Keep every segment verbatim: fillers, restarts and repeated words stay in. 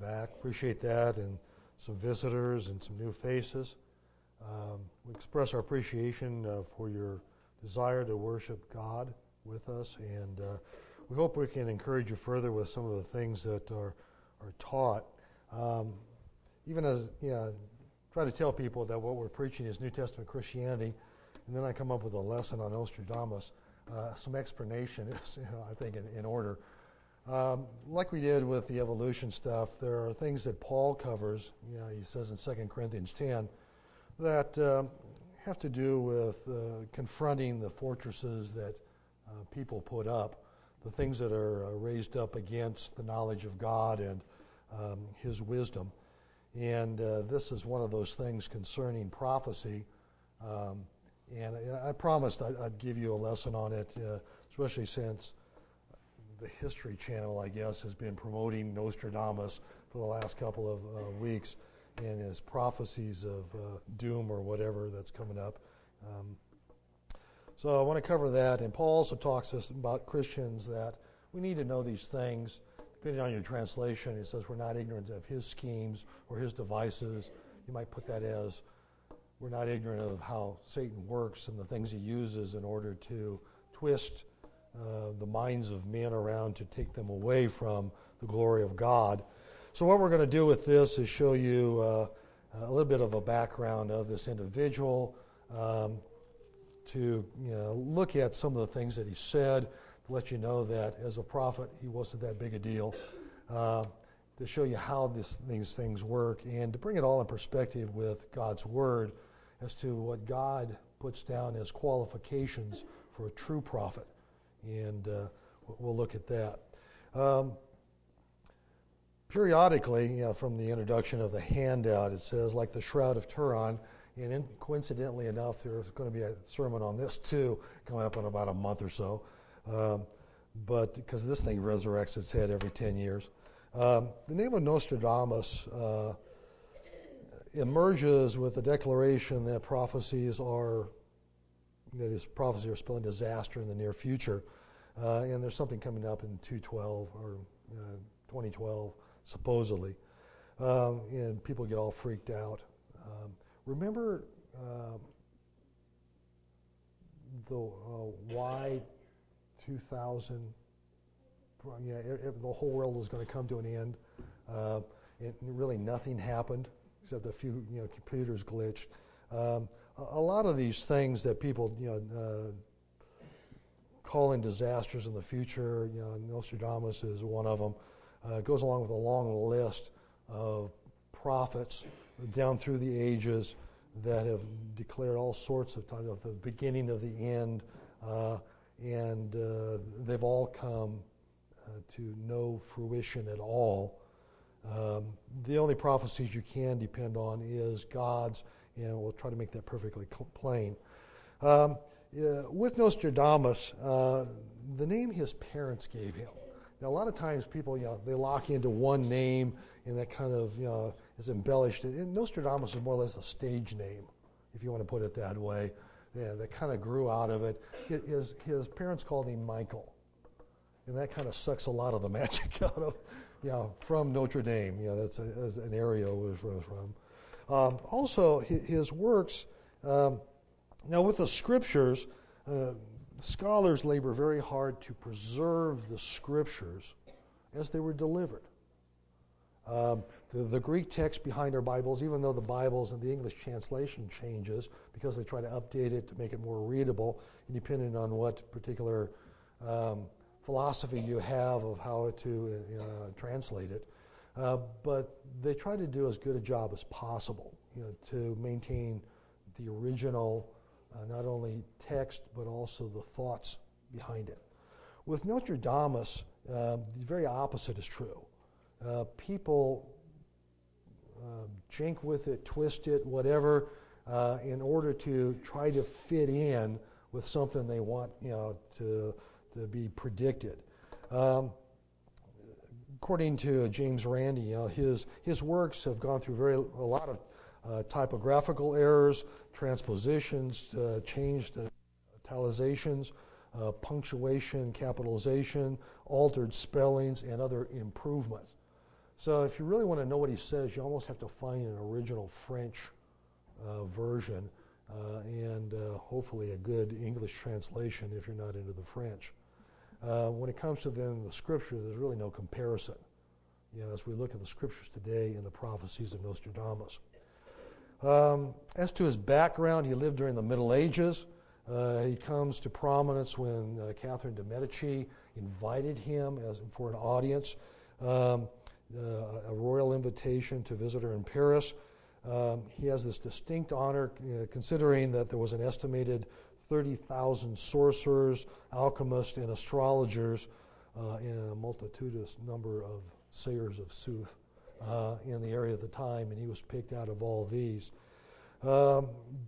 back. Appreciate that, and some visitors and some new faces. Um, we express our appreciation uh, for your desire to worship God with us, and uh, we hope we can encourage you further with some of the things that are are taught. Um, even as you know, try to tell people that what we're preaching is New Testament Christianity, and then I come up with a lesson on Nostradamus. Uh, some explanation is, you know, I think, in, in order. Um, like we did with the evolution stuff, there are things that Paul covers, you know, he says in Second Corinthians ten, that uh, have to do with uh, confronting the fortresses that uh, people put up, the things that are uh, raised up against the knowledge of God and um, His wisdom. And uh, this is one of those things concerning prophecy. Um, and I promised I'd, I'd give you a lesson on it, uh, especially since the History Channel, I guess, has been promoting Nostradamus for the last couple of uh, weeks and his prophecies of uh, doom or whatever that's coming up. Um, so I want to cover that. And Paul also talks to us about Christians that we need to know these things. Depending on your translation, it says we're not ignorant of his schemes or his devices. You might put that as we're not ignorant of how Satan works and the things he uses in order to twist Uh, the minds of men around to take them away from the glory of God. So what we're going to do with this is show you uh, a little bit of a background of this individual, um, to you know, look at some of the things that he said, to let you know that as a prophet he wasn't that big a deal, uh, to show you how this, these things work, and to bring it all in perspective with God's Word as to what God puts down as qualifications for a true prophet. And uh, we'll look at that. Um, periodically, you know, from the introduction of the handout, it says, like the Shroud of Turin, and in, coincidentally enough, there's going to be a sermon on this too, coming up in about a month or so, um, but because this thing resurrects its head every ten years. Um, the name of Nostradamus uh, emerges with the declaration that prophecies are that his prophecies are spelling disaster in the near future. Uh, and there's something coming up in two twelve or uh, twenty twelve, supposedly. Um, and people get all freaked out. Um, remember uh, the uh, Y two thousand? Yeah, it, it, the whole world was going to come to an end. Uh, and really nothing happened except a few, you know, computers glitched. Um, A lot of these things that people, you know, uh, calling disasters in the future, you know, Nostradamus is one of them. Uh, it goes along with a long list of prophets down through the ages that have declared all sorts of times of the beginning of the end, uh, and uh, they've all come uh, to no fruition at all. Um, the only prophecies you can depend on is God's, and we'll try to make that perfectly plain. Um, uh, with Nostradamus, uh, the name his parents gave him. Now, a lot of times people, you know, they lock into one name, and that kind of, you know, is embellished. And Nostradamus is more or less a stage name, if you want to put it that way. Yeah, that kind of grew out of it. His, his parents called him Michael, and that kind of sucks a lot of the magic out of, you know, from Notre Dame. You know, that's, a, that's an area where it was from. Um, also, his works, um, now with the scriptures, uh, scholars labor very hard to preserve the scriptures as they were delivered. Um, the, the Greek text behind our Bibles, even though the Bibles and the English translation changes because they try to update it to make it more readable, and depending on what particular um, philosophy you have of how to uh, translate it. Uh, but they try to do as good a job as possible, you know, to maintain the original, uh, not only text, but also the thoughts behind it. With Nostradamus, uh, the very opposite is true. Uh, people uh, jink with it, twist it, whatever, uh, in order to try to fit in with something they want, you know, to to be predicted. Um, According to James Randi, you know, his his works have gone through very a lot of uh, typographical errors, transpositions, uh, changed uh, italizations, uh, punctuation, capitalization, altered spellings, and other improvements. So if you really want to know what he says, you almost have to find an original French uh, version uh, and uh, hopefully a good English translation if you're not into the French. Uh, when it comes to then the scripture, there's really no comparison. You know, as we look at the scriptures today and the prophecies of Nostradamus. Um, as to his background, he lived during the Middle Ages. Uh, he comes to prominence when uh, Catherine de' Medici invited him as, for an audience, um, uh, a royal invitation to visit her in Paris. Um, he has this distinct honor, uh, considering that there was an estimated thirty thousand sorcerers, alchemists, and astrologers, uh, and a multitudinous number of sayers of sooth uh, in the area at the time, and he was picked out of all these. Um,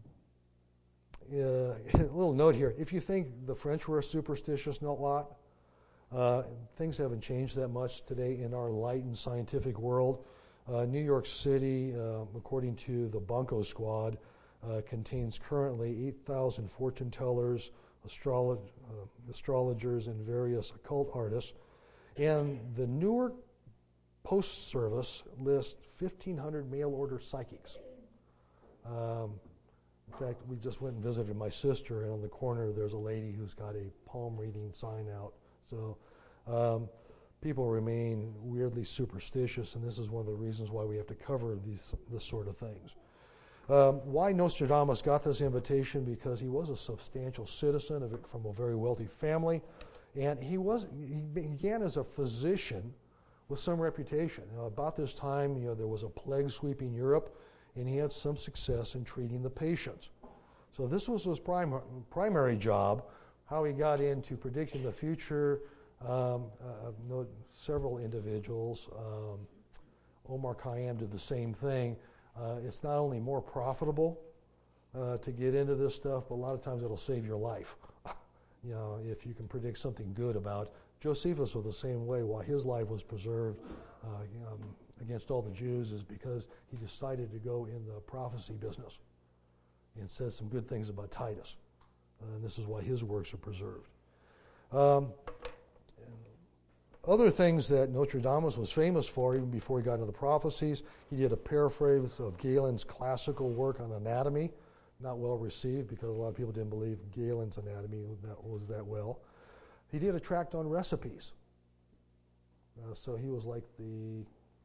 uh, a little note here. If you think the French were a superstitious lot, uh, things haven't changed that much today in our enlightened scientific world. Uh, New York City, uh, according to the Bunko Squad, uh, contains currently eight thousand fortune tellers, astrolog- uh, astrologers, and various occult artists. And the Newark Post Service lists fifteen hundred mail-order psychics. Um, in fact, we just went and visited my sister, and on the corner there's a lady who's got a palm reading sign out. So um, people remain weirdly superstitious, and this is one of the reasons why we have to cover these this sort of things. Um, why Nostradamus got this invitation? Because he was a substantial citizen of it, from a very wealthy family, and he was he began as a physician with some reputation. You know, about this time, you know, there was a plague sweeping Europe, and he had some success in treating the patients. So this was his prim- primary job. How he got into predicting the future, um, uh, know several individuals. Um, Omar Khayyam did the same thing. Uh, it's not only more profitable uh, to get into this stuff, but a lot of times it'll save your life. You know, if you can predict something good about. Josephus was the same way. Why his life was preserved uh, um, against all the Jews is because he decided to go in the prophecy business and says some good things about Titus. Uh, and this is why his works are preserved. Um, other things that Nostradamus was famous for, even before he got into the prophecies, he did a paraphrase of Galen's classical work on anatomy, not well received because a lot of people didn't believe Galen's anatomy that was that well. He did a tract on recipes. Uh, so he was like the,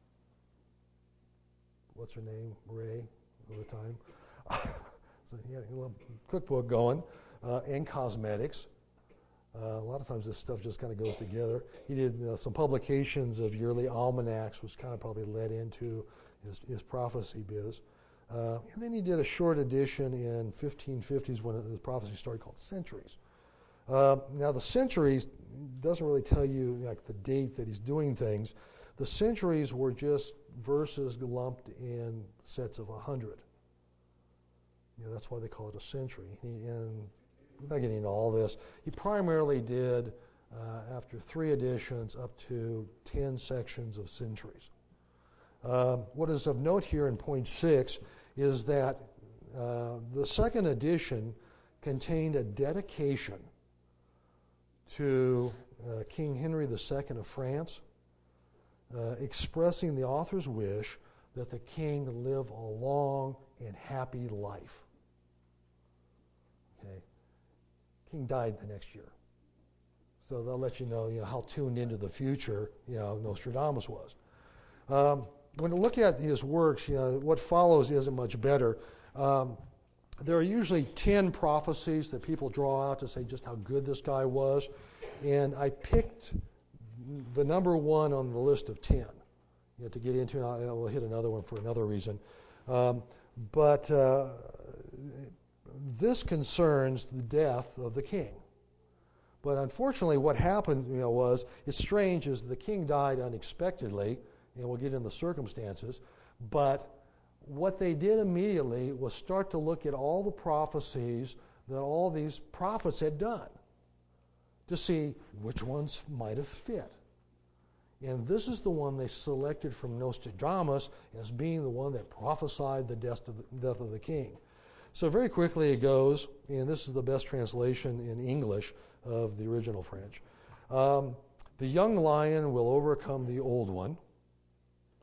what's her name, Ray, at the time. So he had a little cookbook going, uh, and cosmetics. Uh, a lot of times this stuff just kind of goes together. He did uh, some publications of yearly almanacs, which kind of probably led into his, his prophecy biz. Uh, and then he did a short edition in fifteen fifties when the prophecy started called Centuries. Uh, now the centuries doesn't really tell you like the date that he's doing things. The centuries were just verses lumped in sets of a hundred. You know, that's why they call it a century. He, and I'm not getting into all this. He primarily did, uh, after three editions, up to ten sections of centuries. Um, what is of note here in point six is that uh, the second edition contained a dedication to uh, King Henry the Second of France, uh, expressing the author's wish that the king live a long and happy life. Okay. King died the next year. So they'll let you know, you know how tuned into the future you know, Nostradamus was. Um, when you look at his works, you know, what follows isn't much better. Um, there are usually ten prophecies that people draw out to say just how good this guy was. And I picked the number one on the list of ten you know, to get into. And I'll, we'll hit another one for another reason. Um, but uh, this concerns the death of the king. But unfortunately, what happened you know, was, it's strange, is the king died unexpectedly, and we'll get into the circumstances, but what they did immediately was start to look at all the prophecies that all these prophets had done to see which ones might have fit. And this is the one they selected from Nostradamus as being the one that prophesied the death of the, death of the king. So very quickly it goes, and this is the best translation in English of the original French. Um, the young lion will overcome the old one.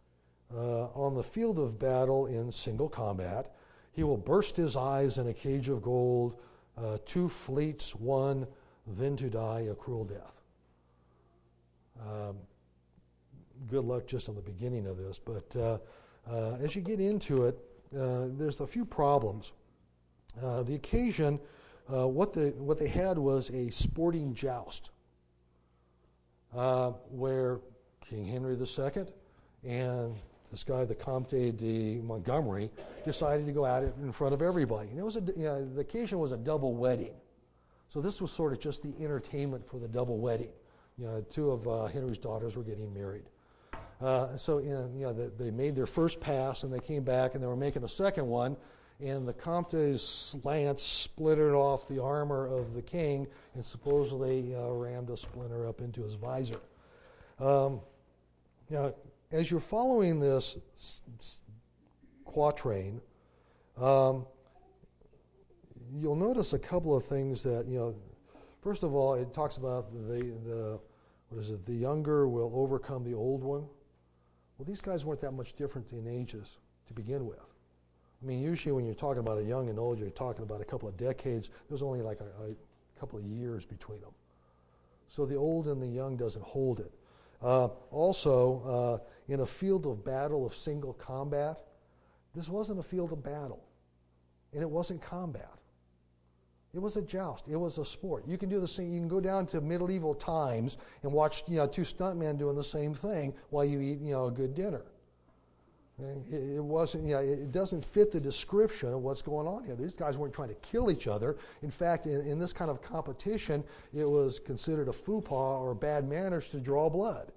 uh, on the field of battle in single combat. He will burst his eyes in a cage of gold, uh, two fleets won, then to die a cruel death. Um, good luck just on the beginning of this, but uh, uh, as you get into it, uh, there's a few problems. Uh, the occasion, uh, what, they, what they had was a sporting joust, uh, where King Henry the Second and this guy, the Comte de Montgomery, decided to go at it in front of everybody. And it was a, you know, the occasion was a double wedding. So this was sort of just the entertainment for the double wedding. You know, two of uh, Henry's daughters were getting married. Uh, so you know, you know, they, they made their first pass, and they came back, and they were making a second one, and the Comte's lance splintered off the armor of the king and supposedly uh, rammed a splinter up into his visor. Um, now, as you're following this s- s- quatrain, um, you'll notice a couple of things that, you know, first of all, it talks about the, the what is it, the younger will overcome the old one. Well, these guys weren't that much different in ages to begin with. I mean, usually when you're talking about a young and old, you're talking about a couple of decades. There's only like a, a couple of years between them. So the old and the young doesn't hold it. Uh, also, uh, in a field of battle of single combat, this wasn't a field of battle, and it wasn't combat. It was a joust. It was a sport. You can do the same. You can go down to medieval times and watch, you know, two stuntmen doing the same thing while you eat, you know, a good dinner. It, it wasn't. You know, it doesn't fit the description of what's going on here. These guys weren't trying to kill each other. In fact, in, in this kind of competition, it was considered a faux pas or bad manners to draw blood.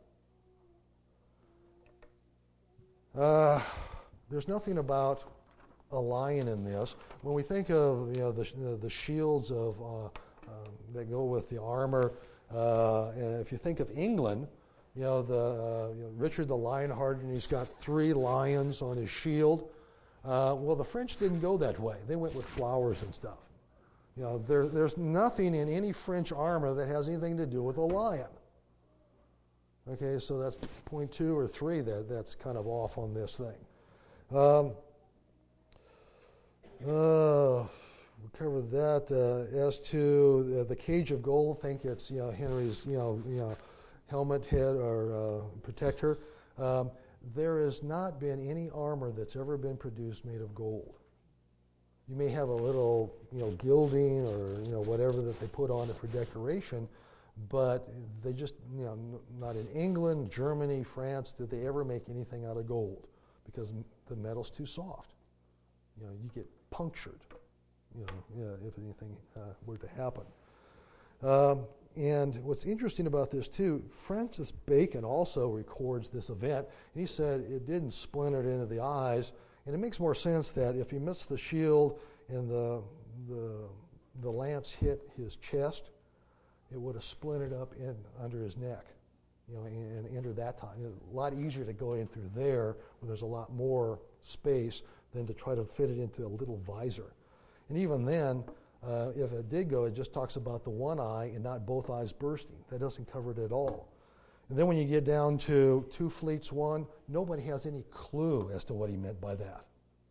Uh, there's nothing about a lion in this. When we think of, you know, the the shields of uh, um, that go with the armor, uh, and if you think of England, you know, the uh, you know, Richard the Lionhearted, and he's got three lions on his shield. Uh, well, the French didn't go that way. They went with flowers and stuff. You know, there, there's nothing in any French armor that has anything to do with a lion. Okay, so that's point two or three that that's kind of off on this thing. Um, Uh, we covered that. Uh, as to the, the cage of gold, I think it's, you know, Henry's, you know, you know, helmet, head, or uh, protector. Um, there has not been any armor that's ever been produced made of gold. You may have a little, you know, gilding or, you know, whatever that they put on it for decoration, but they just, you know, n- not in England, Germany, France did they ever make anything out of gold, because the metal's too soft. You know, you get punctured, you know, yeah, if anything uh, were to happen. Um, and what's interesting about this too, Francis Bacon also records this event, and he said it didn't splinter it into the eyes, and it makes more sense that if he missed the shield and the the the lance hit his chest, it would have splintered up in under his neck, you know, and, and entered that time. It's a lot easier to go in through there where there's a lot more space than to try to fit it into a little visor. And even then, uh, if it did go, it just talks about the one eye and not both eyes bursting. That doesn't cover it at all. And then when you get down to two fleets won, nobody has any clue as to what he meant by that.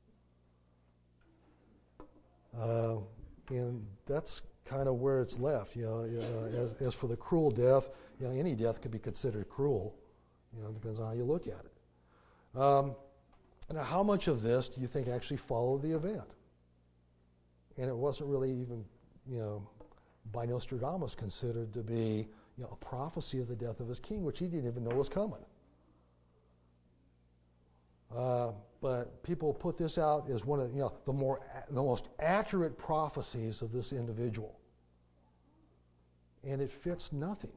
Uh, and that's kind of where it's left. You know, uh, as, as for the cruel death, you know, any death could be considered cruel. You know, it depends on how you look at it. Um, Now, how much of this do you think actually followed the event? And it wasn't really even, you know, by Nostradamus considered to be, you know, a prophecy of the death of his king, which he didn't even know was coming. Uh, but people put this out as one of, you know, the more, the most accurate prophecies of this individual, and it fits nothing.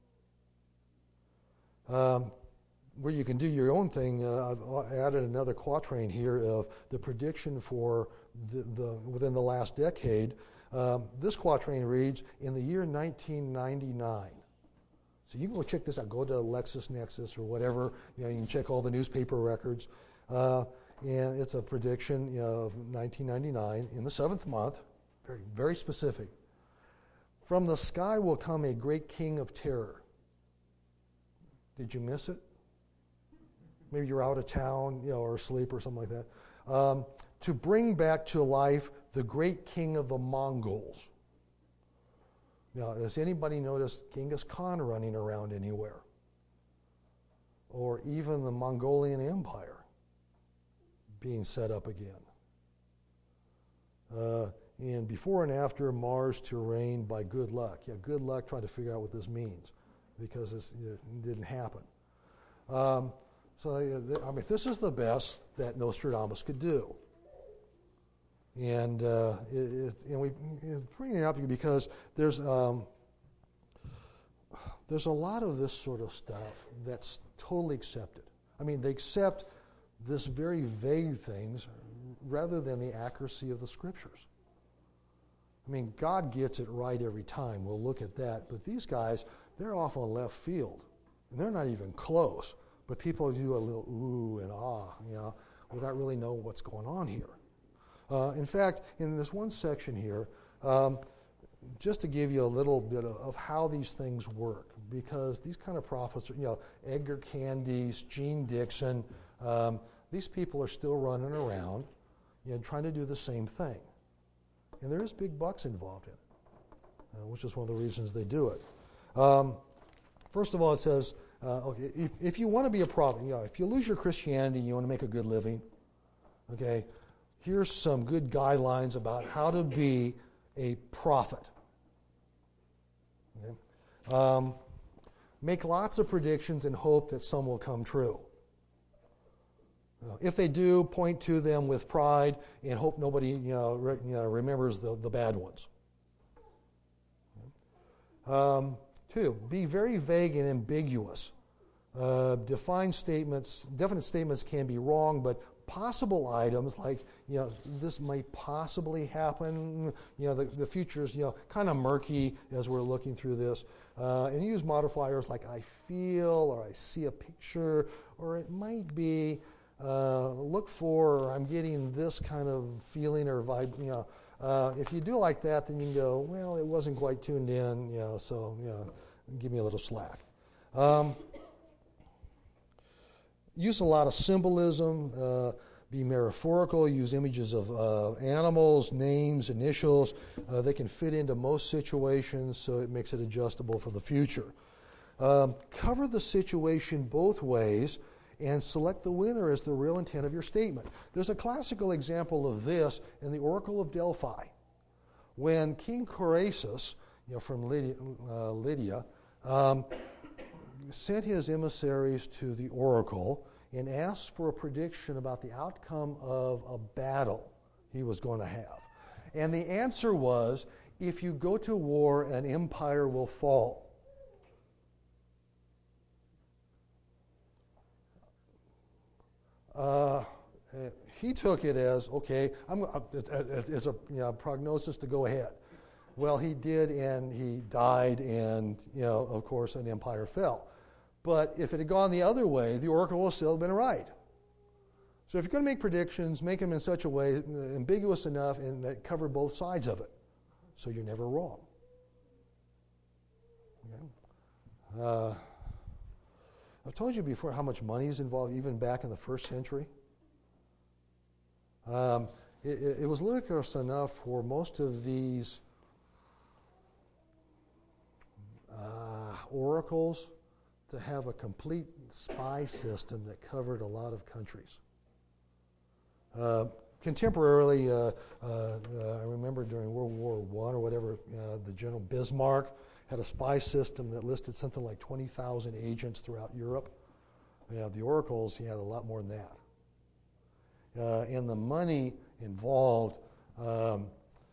Um, Where you can do your own thing, uh, I've added another quatrain here of the prediction for the, the within the last decade. Um, this quatrain reads, in the year nineteen ninety-nine. So you can go check this out. Go to LexisNexis or whatever. You know, you can check all the newspaper records. Uh, and it's a prediction, you know, of nineteen ninety-nine in the seventh month, very, very specific. From the sky will come a great king of terror. Did you miss it? maybe you're out of town, you know, or asleep or something like that, um, to bring back to life the great king of the Mongols. Now, has anybody noticed Genghis Khan running around anywhere? Or even the Mongolian Empire being set up again? Uh, and before and after Mars to reign by good luck. Yeah, good luck trying to figure out what this means, because it's, it didn't happen. Um, so, uh, I mean, this is the best that Nostradamus could do. And, uh, it, it, and we it, bring it up because there's um, there's a lot of this sort of stuff that's totally accepted. I mean, they accept this very vague things rather than the accuracy of the Scriptures. I mean, God gets it right every time. We'll look at that. But these guys, they're off on left field, and they're not even close. But people do a little ooh and ah, you know, without really knowing what's going on here. Uh, in fact, in this one section here, um, just to give you a little bit of, of how these things work, because these kind of prophets, you know, Edgar Candice, Gene Dixon, um, these people are still running around, you know, trying to do the same thing. And there is big bucks involved in it, uh, which is one of the reasons they do it. Um, first of all, it says, uh, okay, if, if you want to be a prophet, you know, if you lose your Christianity, you want to make a good living, okay, here's some good guidelines about how to be a prophet. Okay? Um, make lots of predictions and hope that some will come true. Uh, if they do, point to them with pride and hope nobody you know, re, you know, remembers the, the bad ones. Okay? Um, two, be very vague and ambiguous. Uh, define statements, definite statements can be wrong, but possible items like, you know, this might possibly happen, you know, the, the future's, you know, kind of murky as we're looking through this. Uh, and use modifiers like I feel, or I see a picture, or it might be, uh, look for, or I'm getting this kind of feeling or vibe, you know. Uh, if you do like that, then you can go, well, it wasn't quite tuned in, you know, so, you know, give me a little slack. Um, Use a lot of symbolism, uh, be metaphorical, use images of uh, animals, names, initials. Uh, they can fit into most situations, so it makes it adjustable for the future. Um, cover the situation both ways and select the winner as the real intent of your statement. There's a classical example of this in the Oracle of Delphi. When King Croesus, you know, from Lydia, uh, Lydia um, sent his emissaries to the oracle and asked for a prediction about the outcome of a battle he was going to have. And the answer was, if you go to war, an empire will fall. Uh, he took it as, okay, I'm, it's a you know, prognosis to go ahead. Well, he did, and he died, and, you know, of course, an empire fell. But if it had gone the other way, the oracle would still have been right. So if you're going to make predictions, make them in such a way, ambiguous enough, and that cover both sides of it, so you're never wrong. Okay. Uh, I've told you before how much money is involved, even back in the first century. Um, it, it was ludicrous enough for most of these uh, oracles to have a complete spy system that covered a lot of countries. Uh, contemporarily, uh, uh, I remember during World War One or whatever, uh, the General Bismarck had a spy system that listed something like twenty thousand agents throughout Europe. You know, the oracles, he had a lot more than that. Uh, and the money involved, um,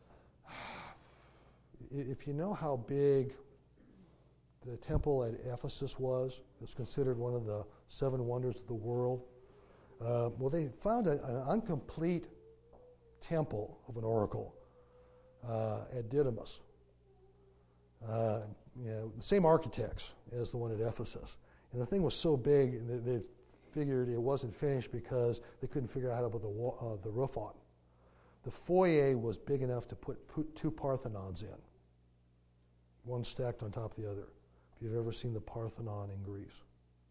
if you know how big the temple at Ephesus was, it's considered one of the seven wonders of the world. Uh, well, they found a, an incomplete temple of an oracle uh, at Didymus. Uh, you know, the same architects as the one at Ephesus. And the thing was so big, they, they figured it wasn't finished because they couldn't figure out how to put the, uh, the roof on. The foyer was big enough to put, put two Parthenons in, one stacked on top of the other. If you've ever seen the Parthenon in Greece.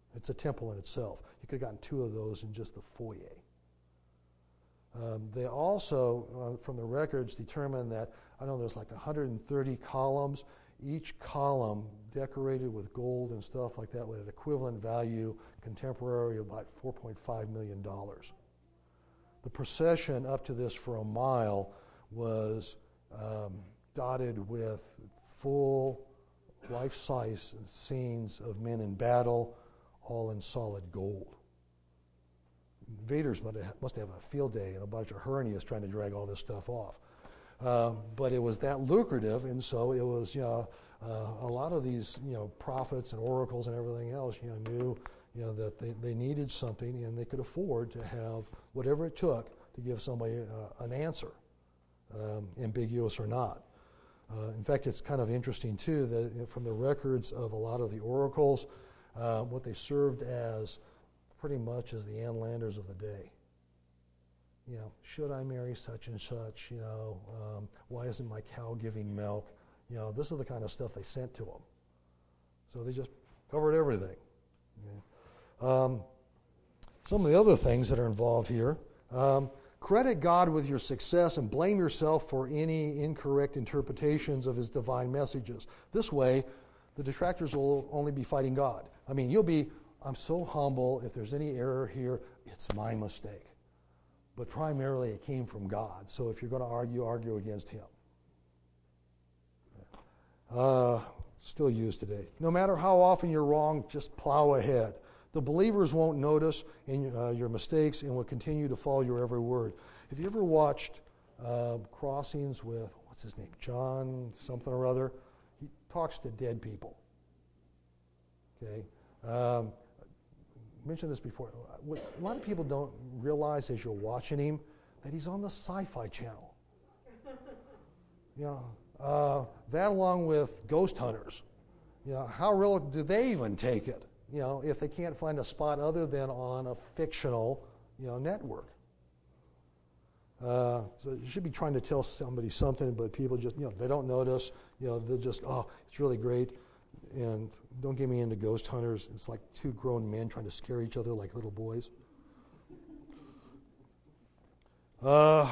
It's a temple in itself. You could have gotten two of those in just the foyer. Um, they also, uh, from the records, determined that, I don't know, there's like one hundred thirty columns. Each column decorated with gold and stuff like that with an equivalent value contemporary of about four point five million dollars. The procession up to this for a mile was um, dotted with full life-size scenes of men in battle, all in solid gold. Invaders must have a field day and a bunch of hernias trying to drag all this stuff off. Um, but it was that lucrative, and so it was, you know, uh, a lot of these, you know, prophets and oracles and everything else, you know, knew, you know, that they, they needed something and they could afford to have whatever it took to give somebody uh, an answer, um, ambiguous or not. Uh, in fact, it's kind of interesting, too, that you know, from the records of a lot of the oracles, uh, what they served as pretty much as the Ann Landers of the day. You know, should I marry such and such? You know, um, why isn't my cow giving milk? You know, this is the kind of stuff they sent to them. So they just covered everything. Yeah. Um, some of the other things that are involved here. Um, credit God with your success and blame yourself for any incorrect interpretations of his divine messages. This way, the detractors will only be fighting God. I mean, you'll be, I'm so humble, if there's any error here, it's my mistake. But primarily it came from God. So if you're going to argue, argue against him. Uh, still used today. No matter how often you're wrong, just plow ahead. The believers won't notice in, uh, your mistakes and will continue to follow your every word. Have you ever watched uh, Crossings with, what's his name, John something or other? He talks to dead people. Okay. Um, I mentioned this before. What a lot of people don't realize as you're watching him that he's on the Sci-Fi Channel. You know, uh, that along with Ghost Hunters. You know, how real do they even take it? You know, if they can't find a spot other than on a fictional, you know, network. Uh, so you should be trying to tell somebody something, but people just, you know, they don't notice. You know, they're just, oh, it's really great. And don't get me into Ghost Hunters. It's like two grown men trying to scare each other like little boys. Uh,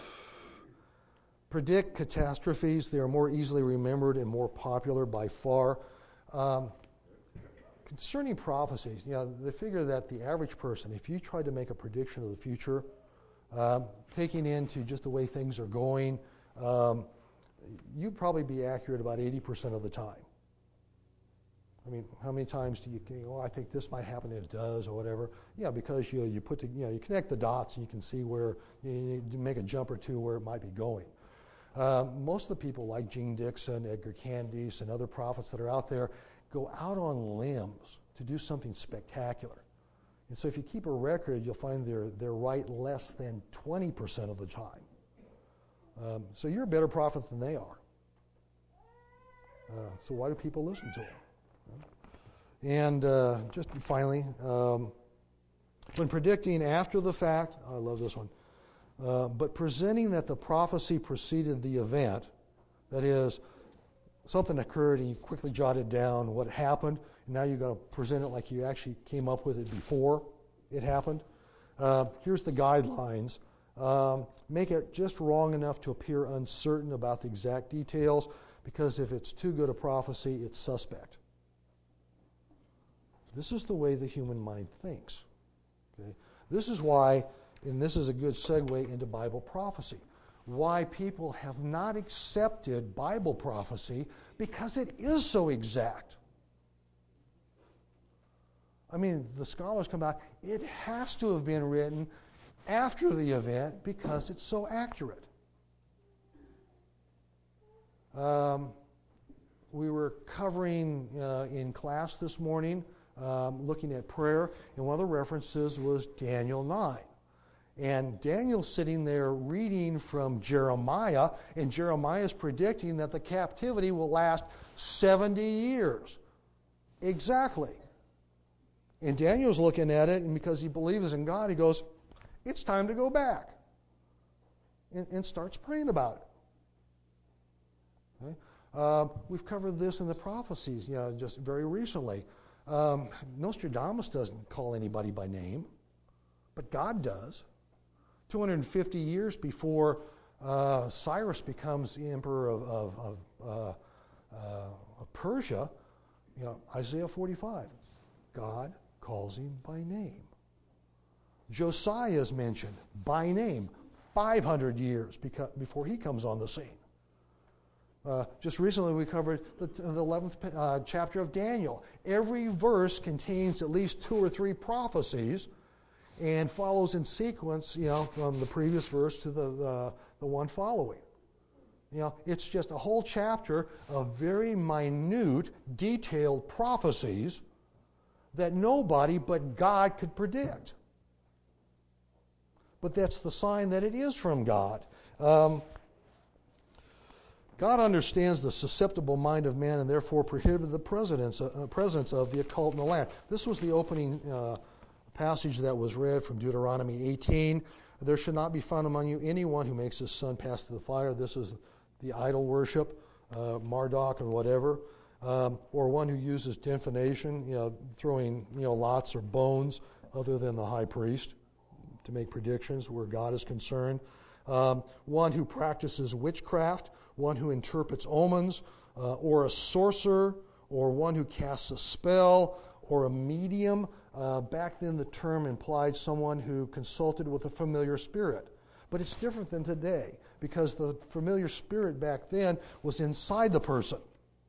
predict catastrophes. They are more easily remembered and more popular by far. Um, concerning prophecies, you know, they figure that the average person, if you tried to make a prediction of the future, um, taking into just the way things are going, um, you'd probably be accurate about eighty percent of the time. I mean, how many times do you think, oh, I think this might happen and it does or whatever? Yeah, because you you put the, you know, you connect the dots and you can see where you, you make a jump or two where it might be going. Uh, most of the people like Gene Dixon, Edgar Candice, and other prophets that are out there go out on limbs to do something spectacular. And so if you keep a record, you'll find they're, they're right less than twenty percent of the time. Um, so you're a better prophet than they are. Uh, so why do people listen to them? And uh, just finally, um, when predicting after the fact, I love this one, uh, but presenting that the prophecy preceded the event, that is, something occurred and you quickly jotted down what happened, and now you've got to present it like you actually came up with it before it happened. Uh, here's the guidelines. Um, make it just wrong enough to appear uncertain about the exact details, because if it's too good a prophecy, it's suspect. This is the way the human mind thinks. Okay? This is why, and this is a good segue into Bible prophecy, why people have not accepted Bible prophecy, because it is so exact. I mean, the scholars come back, it has to have been written after the event because it's so accurate. Um, we were covering uh, in class this morning, um, looking at prayer, and one of the references was Daniel nine. And Daniel's sitting there reading from Jeremiah, and Jeremiah's predicting that the captivity will last seventy years. Exactly. And Daniel's looking at it, and because he believes in God, he goes, it's time to go back. And, and starts praying about it. Okay? Uh, we've covered this in the prophecies, you know, just very recently. Um, Nostradamus doesn't call anybody by name, but God does. two hundred fifty years before uh, Cyrus becomes the emperor of, of, of, uh, uh, of Persia, you know, Isaiah forty-five, God calls him by name. Josiah is mentioned by name five hundred years beca- before he comes on the scene. Uh, just recently we covered the, the eleventh uh, chapter of Daniel. Every verse contains at least two or three prophecies and follows in sequence, you know, from the previous verse to the, the, the one following. You know, it's just a whole chapter of very minute, detailed prophecies that nobody but God could predict. But that's the sign that it is from God. Um, God understands the susceptible mind of man and therefore prohibited the presence, uh, presence of the occult in the land. This was the opening uh, passage that was read from Deuteronomy eighteen. There should not be found among you anyone who makes his son pass through the fire. This is the idol worship, uh, Marduk and whatever, um, or one who uses divination, you know, throwing you know lots or bones other than the high priest to make predictions where God is concerned. Um, one who practices witchcraft, one who interprets omens, uh, or a sorcerer, or one who casts a spell, or a medium. Uh, back then the term implied someone who consulted with a familiar spirit. But it's different than today, because the familiar spirit back then was inside the person.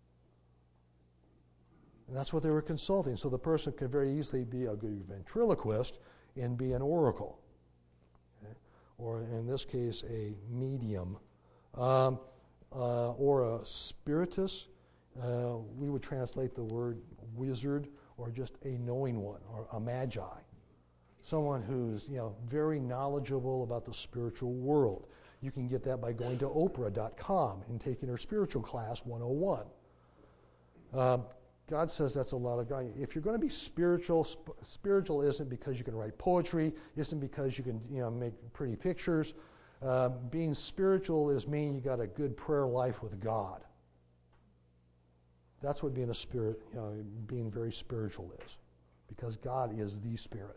And that's what they were consulting. So the person could very easily be a good ventriloquist and be an oracle. Okay? Or in this case, a medium. Um, uh, or a spiritus. Uh, we would translate the word wizard, or just a knowing one, or a magi. Someone who's, you know, very knowledgeable about the spiritual world. You can get that by going to Oprah dot com and taking her spiritual class one oh one. Um, God says that's a lot of guy. If you're going to be spiritual, sp- spiritual isn't because you can write poetry, isn't because you can, you know, make pretty pictures. Uh, being spiritual is meaning you got a good prayer life with God. That's what being a spirit, you know, being very spiritual is, because God is the Spirit.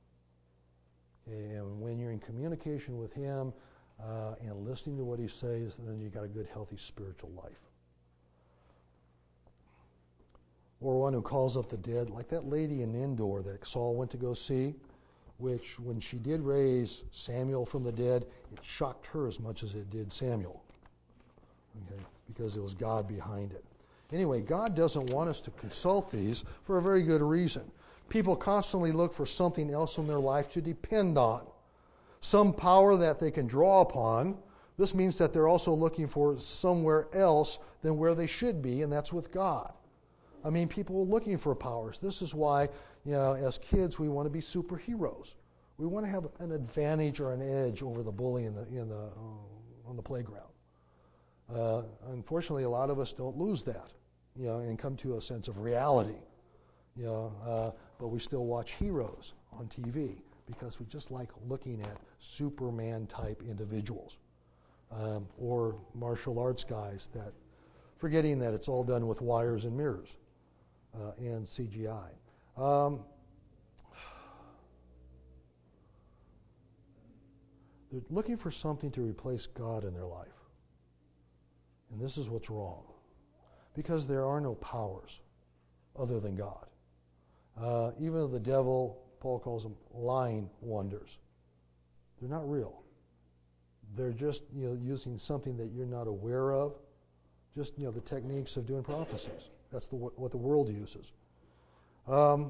And when you're in communication with Him uh, and listening to what He says, then you got a good, healthy spiritual life. Or one who calls up the dead, like that lady in Endor that Saul went to go see, which when she did raise Samuel from the dead, it shocked her as much as it did Samuel, okay, because it was God behind it. Anyway, God doesn't want us to consult these for a very good reason. People constantly look for something else in their life to depend on, some power that they can draw upon. This means that they're also looking for somewhere else than where they should be, and that's with God. I mean, people are looking for powers. This is why, you know, as kids, we want to be superheroes. We want to have an advantage or an edge over the bully in the in the uh, on the playground. Uh, unfortunately, a lot of us don't lose that, you know, and come to a sense of reality, you know. Uh, but we still watch heroes on T V because we just like looking at Superman-type individuals, um, or martial arts guys that, forgetting that it's all done with wires and mirrors uh, and C G I. Um, they're looking for something to replace God in their life. And this is what's wrong. Because there are no powers other than God. Uh, even the devil, Paul calls them lying wonders. They're not real. They're just, you know, using something that you're not aware of. Just, you know, the techniques of doing prophecies. That's the, what the world uses. Um,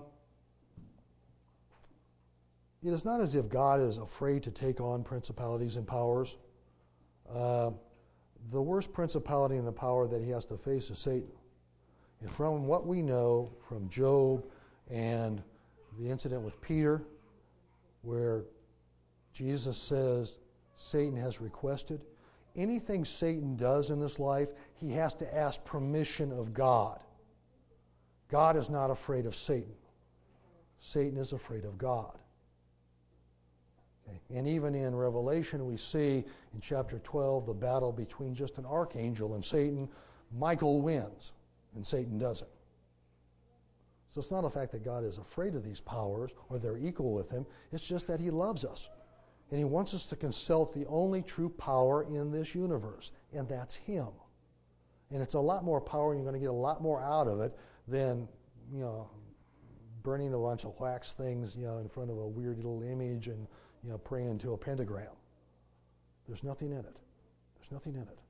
it is not as if God is afraid to take on principalities and powers. Uh, the worst principality and the power that he has to face is Satan. And from what we know from Job and the incident with Peter, where Jesus says Satan has requested, anything Satan does in this life, he has to ask permission of God. God is not afraid of Satan. Satan is afraid of God. Okay. And even in Revelation, we see in chapter twelve the battle between just an archangel and Satan. Michael wins, and Satan doesn't. So it's not a fact that God is afraid of these powers or they're equal with him. It's just that he loves us. And he wants us to consult the only true power in this universe, and that's him. And it's a lot more power, and you're going to get a lot more out of it than, you know, burning a bunch of wax things, you know, in front of a weird little image and, you know, praying to a pentagram. There's nothing in it. There's nothing in it.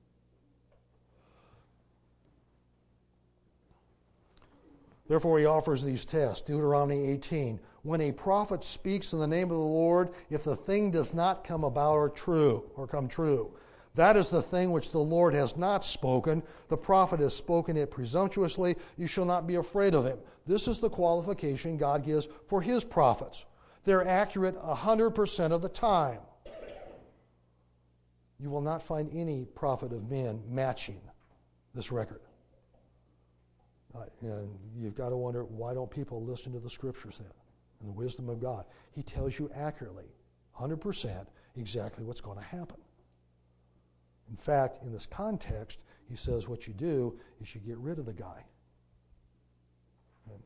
Therefore, he offers these tests. Deuteronomy eighteen. When a prophet speaks in the name of the Lord, if the thing does not come about or true or come true, that is the thing which the Lord has not spoken. The prophet has spoken it presumptuously. You shall not be afraid of him. This is the qualification God gives for his prophets. They're accurate one hundred percent of the time. You will not find any prophet of men matching this record. Uh, and you've got to wonder, why don't people listen to the Scriptures then and the wisdom of God? He tells you accurately, one hundred percent, exactly what's going to happen. In fact, in this context, he says what you do is you get rid of the guy. And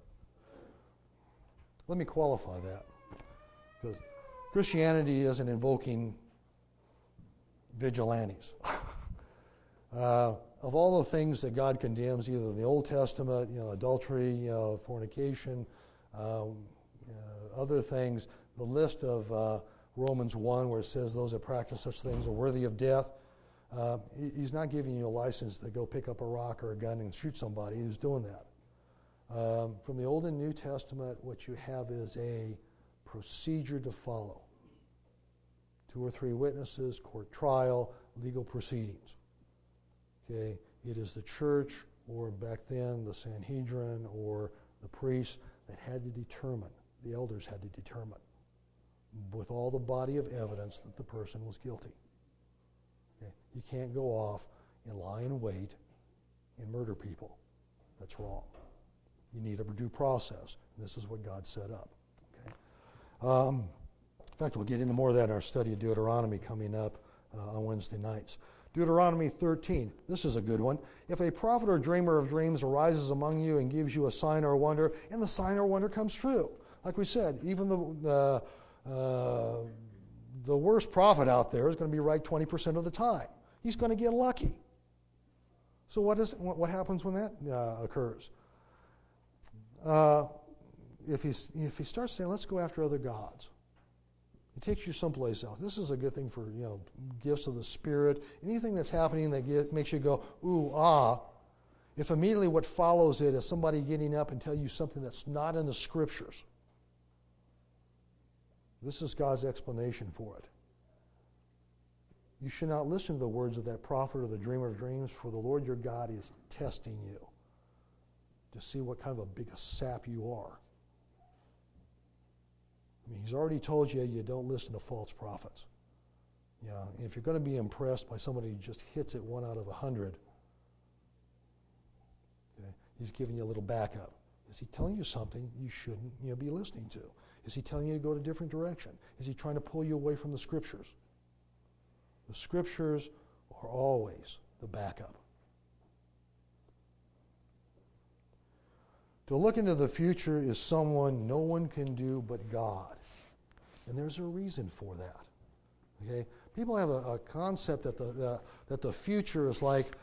let me qualify that, because Christianity isn't invoking vigilantes. uh, Of all the things that God condemns, either in the Old Testament, you know, adultery, you know, fornication, um, uh, other things, the list of uh, Romans one, where it says those that practice such things are worthy of death, uh, he, he's not giving you a license to go pick up a rock or a gun and shoot somebody who's doing that. Um, from the Old and New Testament, what you have is a procedure to follow. Two or three witnesses, court trial, legal proceedings. Okay, it is the church, or back then the Sanhedrin, or the priests that had to determine, the elders had to determine, with all the body of evidence, that the person was guilty. Okay, you can't go off and lie in wait and murder people. That's wrong. You need a due process. This is what God set up. Okay. Um, in fact, we'll get into more of that in our study of Deuteronomy coming up uh, on Wednesday nights. Deuteronomy thirteen. This is a good one. If a prophet or dreamer of dreams arises among you and gives you a sign or a wonder, and the sign or wonder comes true. Like we said, even the uh, uh, the worst prophet out there is going to be right twenty percent of the time. He's going to get lucky. So what is what happens when that uh, occurs? Uh, if he if he starts saying, "Let's go after other gods," it takes you someplace else. This is a good thing for, you know, gifts of the Spirit. Anything that's happening that get, makes you go, ooh, ah. If immediately what follows it is somebody getting up and tell you something that's not in the Scriptures, this is God's explanation for it. You should not listen to the words of that prophet or the dreamer of dreams, for the Lord your God is testing you to see what kind of a big a sap you are. I mean, he's already told you you don't listen to false prophets. Yeah, if you're going to be impressed by somebody who just hits it one out of a hundred, okay, he's giving you a little backup. Is he telling you something you shouldn't, you know, be listening to? Is he telling you to go a different direction? Is he trying to pull you away from the Scriptures? The Scriptures are always the backup. To look into the future is someone no one can do but God. And there's a reason for that. Okay? People have a, a concept that the, the that the future is like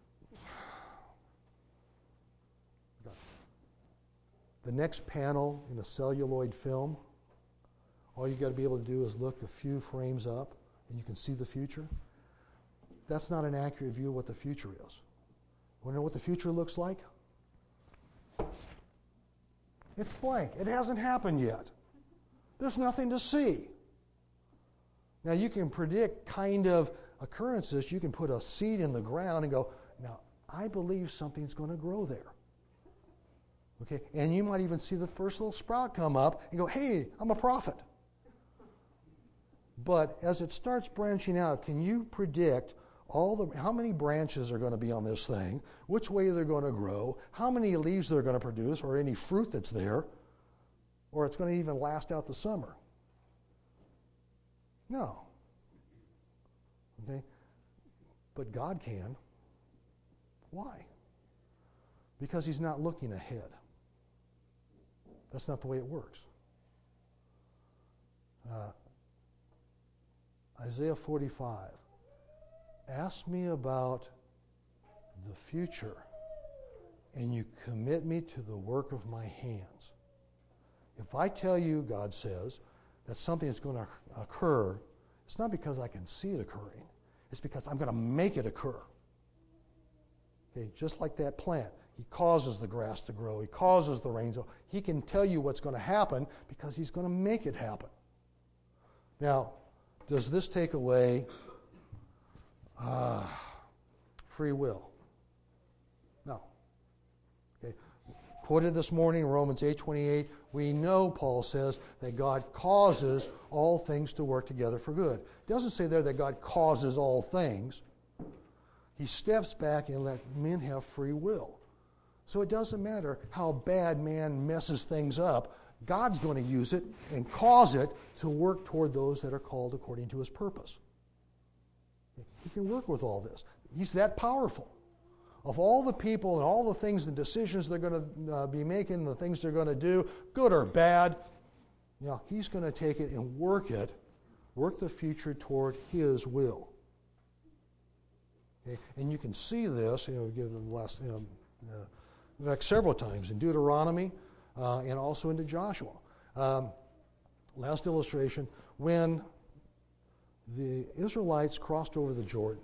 the next panel in a celluloid film. All you got to be able to do is look a few frames up and you can see the future. That's not an accurate view of what the future is. Want to know what the future looks like? It's blank. It hasn't happened yet. There's nothing to see. Now, you can predict kind of occurrences. You can put a seed in the ground and go, now, I believe something's going to grow there. Okay? And you might even see the first little sprout come up and go, hey, I'm a prophet. But as it starts branching out, can you predict all the how many branches are going to be on this thing, which way they're going to grow, how many leaves they're going to produce, or any fruit that's there, or it's going to even last out the summer? No. Okay? But God can. Why? Because he's not looking ahead. That's not the way it works. Uh, Isaiah forty-five. Ask me about the future, and you commit me to the work of my hands. If I tell you, God says, that something is going to occur, it's not because I can see it occurring. It's because I'm going to make it occur. Okay, just like that plant. He causes the grass to grow. He causes the rains. He can tell you what's going to happen because he's going to make it happen. Now, does this take away uh, free will? No. Okay. Quoted this morning, Romans eight twenty-eight, we know, Paul says, that God causes all things to work together for good. It doesn't say there that God causes all things. He steps back and lets men have free will. So it doesn't matter how bad man messes things up. God's going to use it and cause it to work toward those that are called according to his purpose. He can work with all this. He's that powerful. Of all the people and all the things and decisions they're going to uh, be making, the things they're going to do, good or bad, you know, he's going to take it and work it, work the future toward his will. Okay? And you can see this, you know, give the last, you know, uh, in fact, several times in Deuteronomy uh, and also into Joshua. Um, last illustration, when the Israelites crossed over the Jordan,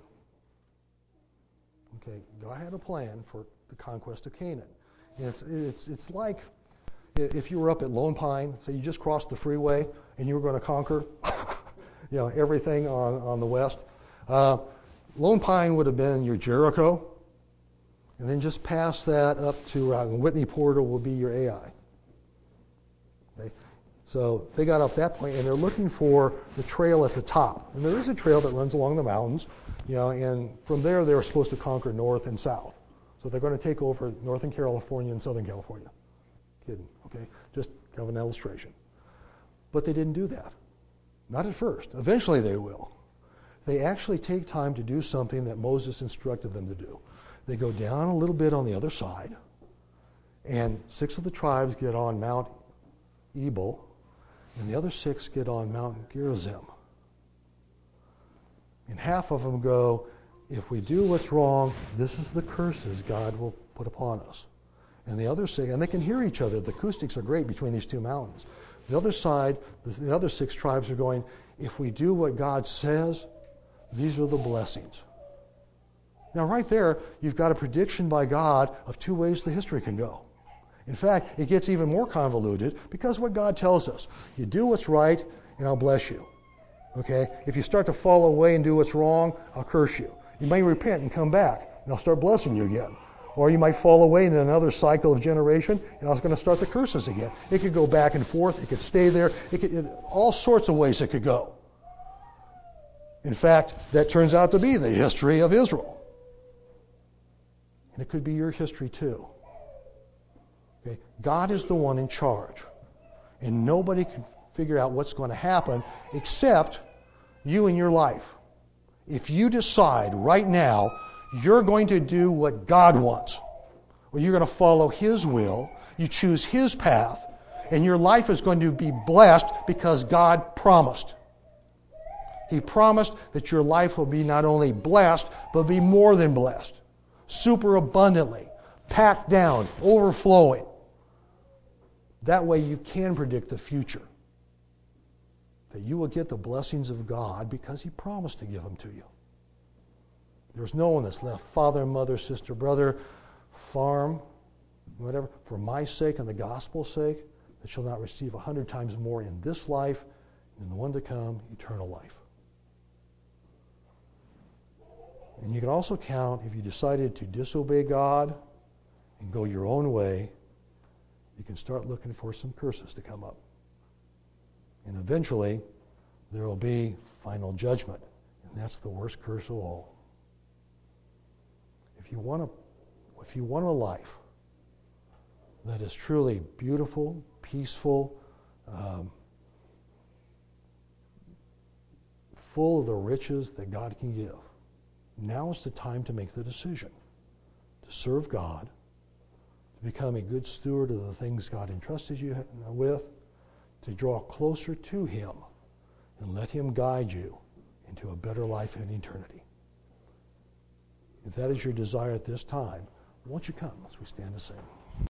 okay, God had a plan for the conquest of Canaan. And it's, it's, it's like if you were up at Lone Pine, so you just crossed the freeway and you were going to conquer you know, everything on, on the west. Uh, Lone Pine would have been your Jericho, and then just past that up to uh, Whitney Portal will be your Ai. Okay? So they got up that point, and they're looking for the trail at the top. And there is a trail that runs along the mountains, you know, and from there they're supposed to conquer north and south. So they're going to take over northern California and southern California. Kidding, okay? Just kind of an illustration. But they didn't do that. Not at first. Eventually they will. They actually take time to do something that Moses instructed them to do. They go down a little bit on the other side, and six of the tribes get on Mount Ebal, and the other six get on Mount Gerizim. And half of them go, if we do what's wrong, this is the curses God will put upon us. And the other six, and they can hear each other. The acoustics are great between these two mountains. The other side, the other six tribes are going, if we do what God says, these are the blessings. Now, right there, you've got a prediction by God of two ways the history can go. In fact, it gets even more convoluted because what God tells us, you do what's right, and I'll bless you. Okay? If you start to fall away and do what's wrong, I'll curse you. You may repent and come back, and I'll start blessing you again. Or you might fall away in another cycle of generation, and I was going to start the curses again. It could go back and forth. It could stay there. It could, it, all sorts of ways it could go. In fact, that turns out to be the history of Israel. And it could be your history too. Okay? God is the one in charge. And nobody can figure out what's going to happen except you in your life. If you decide right now you're going to do what God wants, or you're going to follow His will, you choose His path, and your life is going to be blessed because God promised. He promised that your life will be not only blessed, but be more than blessed. Super abundantly, packed down, overflowing. That way you can predict the future. That you will get the blessings of God because He promised to give them to you. There's no one that's left father, mother, sister, brother, farm, whatever, for my sake and the gospel's sake, that shall not receive a hundred times more in this life and in the one to come, eternal life. And you can also count if you decided to disobey God and go your own way, you can start looking for some curses to come up. And eventually, there will be final judgment. And that's the worst curse of all. If you want a, if you want a life that is truly beautiful, peaceful, um, full of the riches that God can give, now is the time to make the decision to serve God, to become a good steward of the things God entrusted you with, to draw closer to Him and let Him guide you into a better life in eternity. If that is your desire at this time, won't you come as we stand to sing?